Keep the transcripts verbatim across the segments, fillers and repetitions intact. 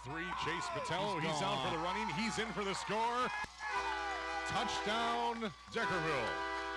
three. Chase Patello, he's, he's out for the running. He's in for the score. Touchdown, Deckerville.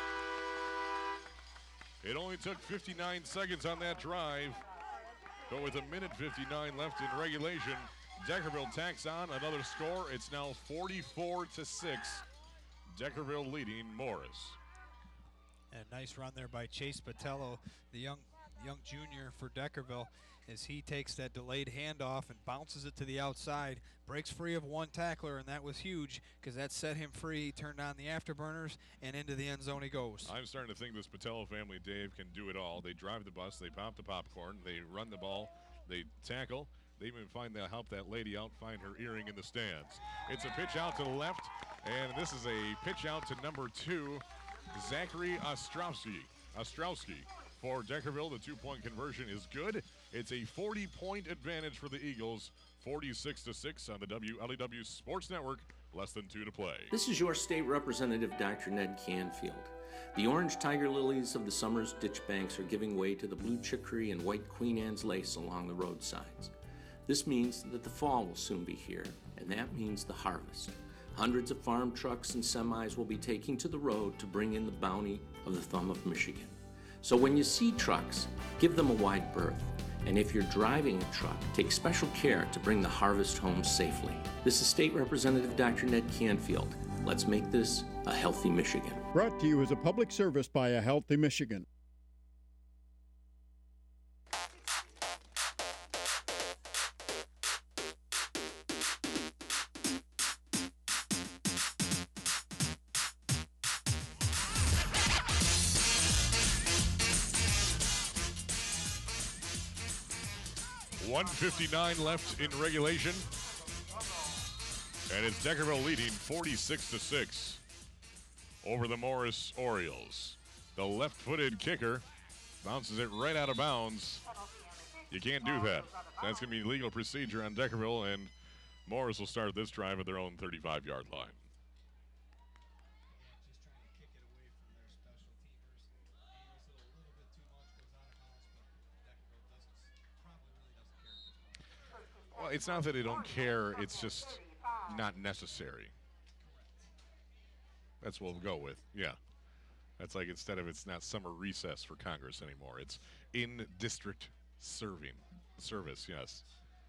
It only took fifty-nine seconds on that drive, but with a minute fifty-nine left in regulation, Deckerville tacks on another score. It's now forty-four to six. Deckerville leading Morris. And a nice run there by Chase Patello, the young young junior for Deckerville, as he takes that delayed handoff and bounces it to the outside, breaks free of one tackler, and that was huge because that set him free. He turned on the afterburners, and into the end zone he goes. I'm starting to think this Patello family, Dave, can do it all. They drive the bus, they pop the popcorn, they run the ball, they tackle. They even find that help that lady out find her earring in the stands. It's a pitch out to the left, and this is a pitch out to number two, Zachary Ostrowski. Ostrowski for Deckerville. The two-point conversion is good. It's a forty-point advantage for the Eagles, forty-six to six on the W L E W Sports Network. Less than two to play. This is your state representative, Doctor Ned Canfield. The orange tiger lilies of the summer's ditch banks are giving way to the blue chicory and white Queen Anne's lace along the roadsides. This means that the fall will soon be here, and that means the harvest. Hundreds of farm trucks and semis will be taking to the road to bring in the bounty of the thumb of Michigan. So when you see trucks, give them a wide berth. And if you're driving a truck, take special care to bring the harvest home safely. This is State Representative Doctor Ned Canfield. Let's make this a healthy Michigan. Brought to you as a public service by A Healthy Michigan. one fifty-nine left in regulation. And it's Deckerville leading forty-six to six over the Morris Orioles. The left-footed kicker bounces it right out of bounds. You can't do that. That's going to be legal procedure on Deckerville, and Morris will start this drive at their own thirty-five-yard line. Well, it's not that they don't care, it's just not necessary. That's what we'll go with, yeah. That's like instead of it's not summer recess for Congress anymore, it's in-district serving, service, yes.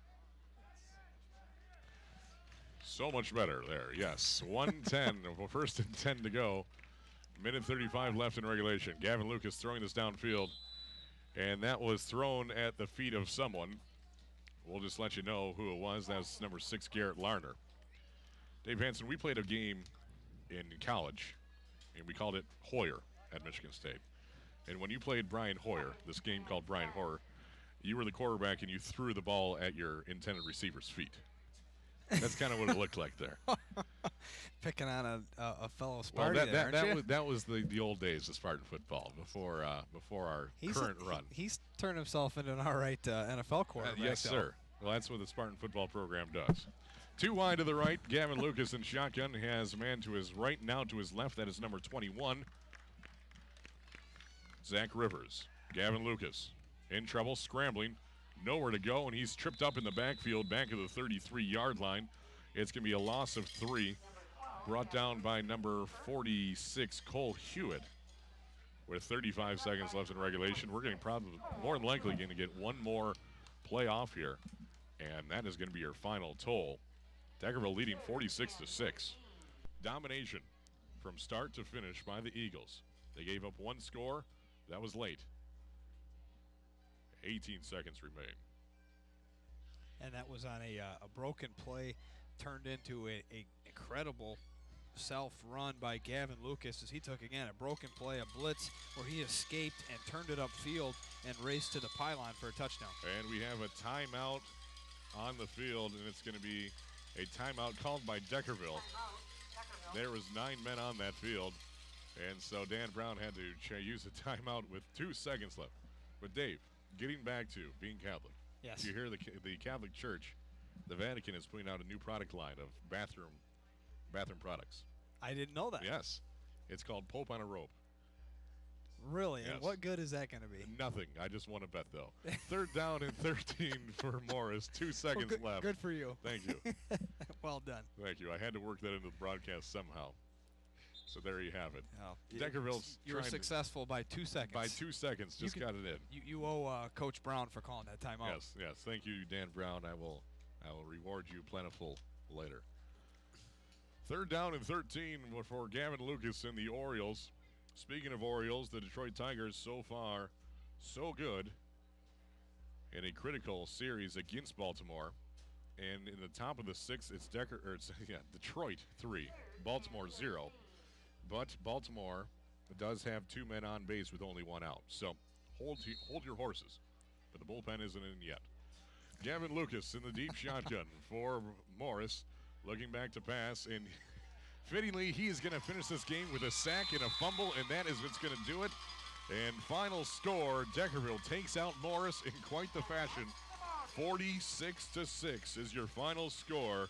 So much better there, yes. one ten, first and ten to go. Minute thirty-five left in regulation. Gavin Lucas throwing this downfield, and that was thrown at the feet of someone. We'll just let you know who it was. That's number six, Garrett Larner. Dave Hansen, we played a game in college, and we called it Hoyer at Michigan State. And when you played Brian Hoyer, this game called Brian Hoyer, you were the quarterback and you threw the ball at your intended receiver's feet. That's kind of what it looked like there. Picking on a, a, a fellow Sparty well, that, there, that, that you? was that was the, the old days of Spartan football before uh, before our he's current a, run. He, he's turned himself into an all right uh, N F L quarterback. Uh, yes, though. sir. Well, that's what the Spartan football program does. Two wide to the right. Gavin Lucas in shotgun has a man to his right, now to his left. That is number twenty-one, Zach Rivers. Gavin Lucas in trouble, scrambling, nowhere to go, and he's tripped up in the backfield, back of the thirty-three-yard line. It's going to be a loss of three, brought down by number forty-six, Cole Hewitt. With thirty-five seconds left in regulation, we're getting probably more than likely going to get one more play off here, and that is going to be your final toll. Deckerville leading forty-six to six. Domination from start to finish by the Eagles. They gave up one score. That was late. eighteen seconds remain. And that was on a, uh, a broken play turned into a, a incredible self-run by Gavin Lucas as he took, again, a broken play, a blitz, where he escaped and turned it upfield and raced to the pylon for a touchdown. And we have a timeout on the field, and it's going to be a timeout called by Deckerville. There was nine men on that field, and so Dan Brown had to ch- use a timeout with two seconds left. But Dave, getting back to being Catholic, yes, you hear the the Catholic Church, the Vatican is putting out a new product line of bathroom bathroom products. I didn't know that. Yes, it's called Pope on a Rope. Really? Yes. And what good is that going to be? Nothing. I just want to bet, though. Third down and thirteen for Morris. Two seconds well, good, left. Good for you. Thank you. Well done. Thank you. I had to work that into the broadcast somehow. So there you have it. Oh, Deckerville's you were trying to- successful by two seconds. By two seconds, You just can- got it in. You, you owe uh, Coach Brown for calling that timeout. Yes, yes. Thank you, Dan Brown. I will, I will reward you plentiful later. Third down and thirteen for Gavin Lucas and the Orioles. Speaking of Orioles, the Detroit Tigers so far so good in a critical series against Baltimore. And in the top of the sixth, it's Decker, or it's yeah, Detroit three, Baltimore zero. But Baltimore does have two men on base with only one out. So hold hold your horses. But the bullpen isn't in yet. Gavin Lucas in the deep shotgun for Morris, looking back to pass, and fittingly, he is going to finish this game with a sack and a fumble, and that is what's going to do it. And final score, Deckerville takes out Morris in quite the fashion. forty-six to six is your final score,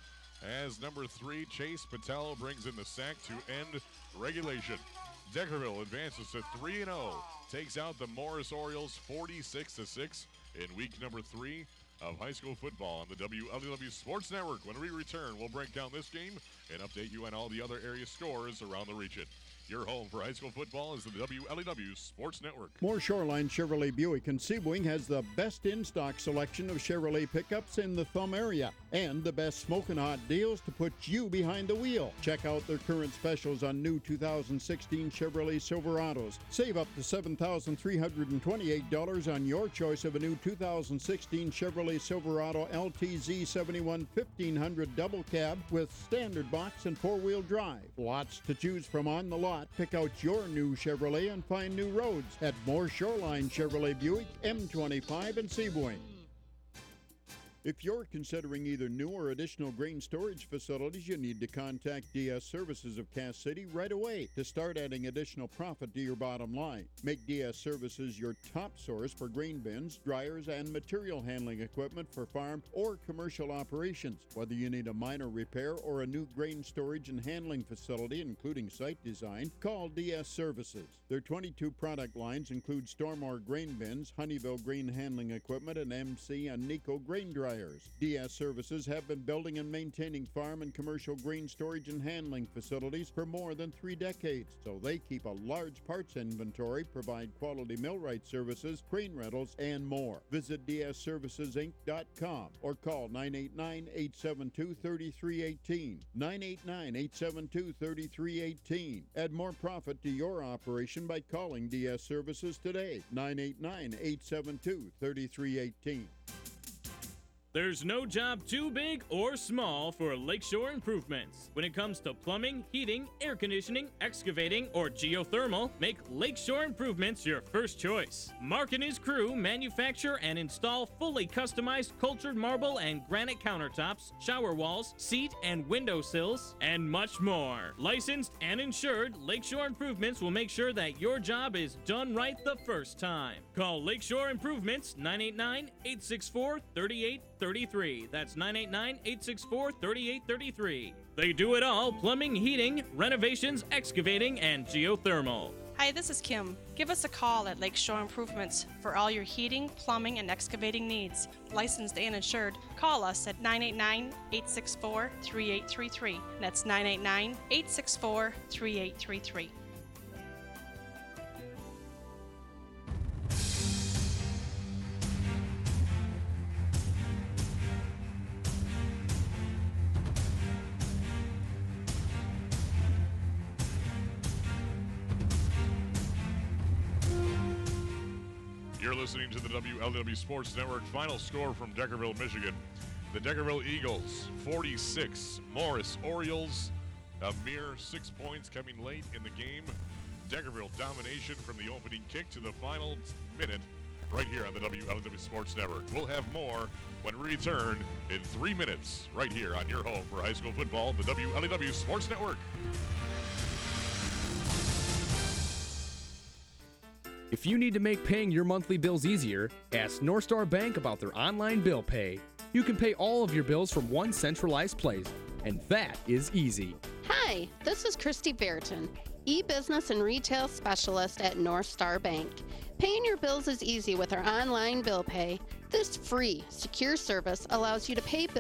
as number three, Chase Patel, brings in the sack to end regulation. Deckerville advances to three and oh, takes out the Morris Orioles forty-six to six in week number three of high school football on the W L E W Sports Network. When we return, we'll break down this game and update you on all the other area scores around the region. Your home for high school football is the W L E W Sports Network. Moore Shoreline Chevrolet Buick in Sebring has the best in-stock selection of Chevrolet pickups in the Thumb area and the best smoking hot deals to put you behind the wheel. Check out their current specials on new two thousand sixteen Chevrolet Silverados. Save up to seven thousand three hundred twenty-eight dollars on your choice of a new two thousand sixteen Chevrolet Silverado L T Z seventy-one fifteen hundred double cab with standard box and four-wheel drive. Lots to choose from on the lot. Pick out your new Chevrolet and find new roads at Moore Shoreline Chevrolet Buick, M twenty-five in Sebring. If you're considering either new or additional grain storage facilities, you need to contact D S Services of Cass City right away to start adding additional profit to your bottom line. Make D S Services your top source for grain bins, dryers, and material handling equipment for farm or commercial operations. Whether you need a minor repair or a new grain storage and handling facility, including site design, call D S Services. Their twenty-two product lines include Stormore grain bins, Honeywell grain handling equipment, and M C and Nico grain dryers. D S Services have been building and maintaining farm and commercial grain storage and handling facilities for more than three decades, so they keep a large parts inventory, provide quality millwright services, crane rentals, and more. Visit D S services inc dot com or call nine eight nine, eight seven two, three three one eight, nine eight nine, eight seven two, three three one eight. Add more profit to your operation by calling D S Services today, nine eight nine, eight seven two, three three one eight. There's no job too big or small for Lakeshore Improvements. When it comes to plumbing, heating, air conditioning, excavating, or geothermal, make Lakeshore Improvements your first choice. Mark and his crew manufacture and install fully customized cultured marble and granite countertops, shower walls, seat and window sills, and much more. Licensed and insured, Lakeshore Improvements will make sure that your job is done right the first time. Call Lakeshore Improvements nine eight nine, eight six four, three eight three three. That's nine eight nine, eight six four, three eight three three. They do it all: plumbing, heating, renovations, excavating, and geothermal. Hi, this is Kim. Give us a call at Lakeshore Improvements for all your heating, plumbing, and excavating needs. Licensed and insured, call us at nine eight nine, eight six four, three eight three three. That's nine eight nine, eight six four, three eight three three. You're listening to the W L E W Sports Network. Final score from Deckerville, Michigan. The Deckerville Eagles, forty-six. Morris Orioles, a mere six points coming late in the game. Deckerville domination from the opening kick to the final minute right here on the W L E W Sports Network. We'll have more when we return in three minutes right here on your home for high school football, the W L E W Sports Network. If you need to make paying your monthly bills easier, ask North Star Bank about their online bill pay. You can pay all of your bills from one centralized place, and that is easy. Hi, this is Christy Bairton. e-business and retail specialist at North Star Bank. Paying your bills is easy with our online bill pay. This free, secure service allows you to pay bills